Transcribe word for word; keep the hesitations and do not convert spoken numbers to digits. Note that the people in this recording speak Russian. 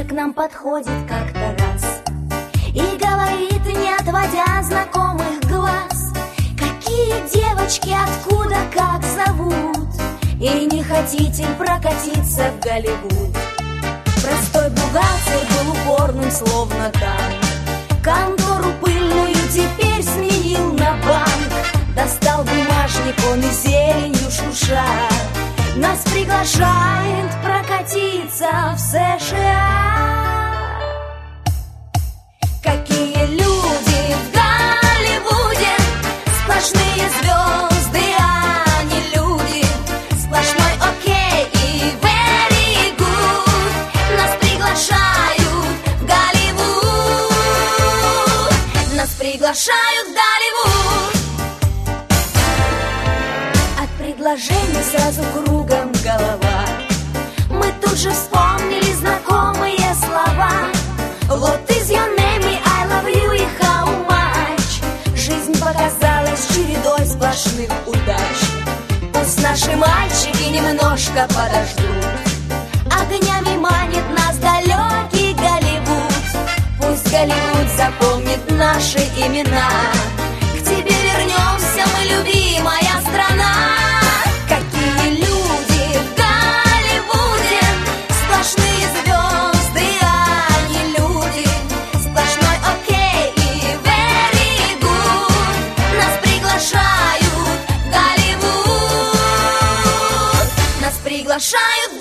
к нам подходит как-то раз и говорит, не отводя знакомых глаз: какие девочки, откуда, как зовут? И не хотите прокатиться в Голливуд? Простой бухгалтер был упорным, словно танк. Контору пыльную теперь сменил на банк. Достал бумажник он и зеленью шуша нас приглашает прокатиться в США. Какие люди в Голливуде, сплошные звезды, а не люди. Сплошной окей и very good. Нас приглашают в Голливуд. Нас приглашают в Голливуд. От предложений сразу кругом голова. Мы тут же вспомнили знакомые слова. Вот из your name, I love you и how much. Жизнь показалась чередой сплошных удач. Пусть наши мальчики немножко подождут. Огнями манит нас далекий Голливуд. Пусть Голливуд запомнит наши имена. К тебе вернемся мы, любимая страна. Какие люди в Голливуде, сплошные звезды, а не люди. Сплошной окей и very good. Нас приглашают в Голливуд. Нас приглашают